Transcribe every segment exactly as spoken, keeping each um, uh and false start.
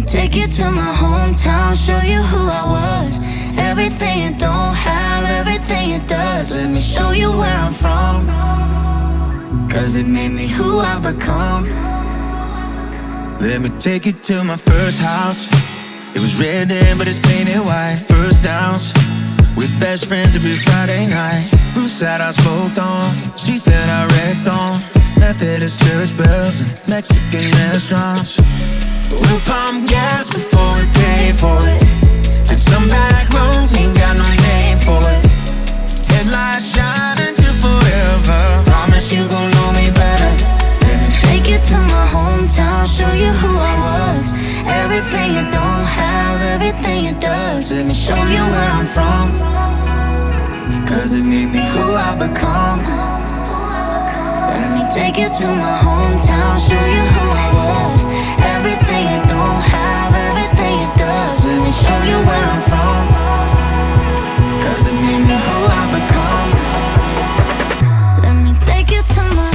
take you to my hometown, show you who I was. Everything it don't have, everything it does. Let me show you where I'm from, cause it made me who I become. Let me take you to my first house. It was red then, but it's painted white. First downs with best friends every Friday night. Whose side I smoked on, streets that I wrecked on. Methodist church bells and Mexican restaurants. We'll pump gas before we pay for it, and some back road ain't got no name for it. Headlights shine until forever. Promise you gon' know me better. Let me take you to my hometown, show you who I was. Everything it don't have, everything it does. Let me show you where I'm from, cause it made me who I become. Let me take you to my hometown, show you who I was. Everything it don't have, everything it does. Let me show you where I'm from, cause it made me who I become. Let me take you to my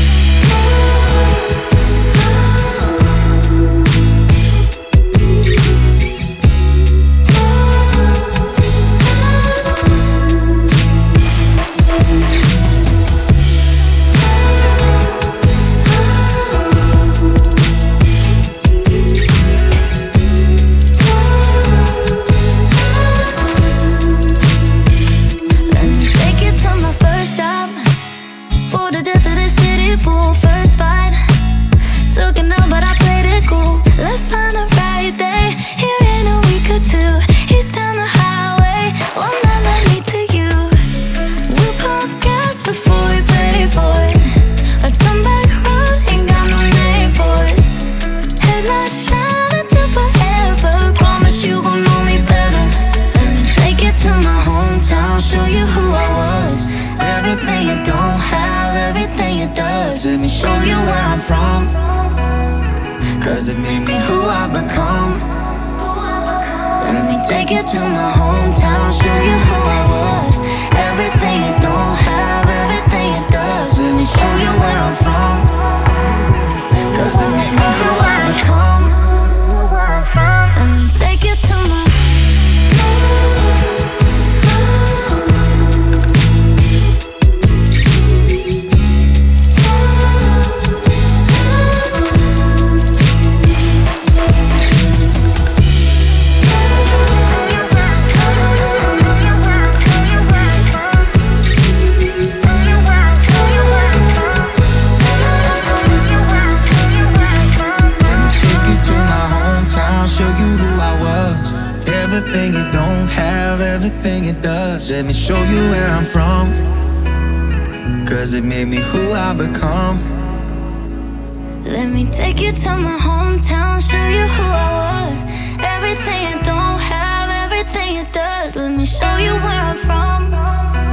Let me show you where I'm from, cause it made me who I become. Let me take you to my hometown, show you who I was. Everything it don't have, everything it does. Let me show you where I'm from.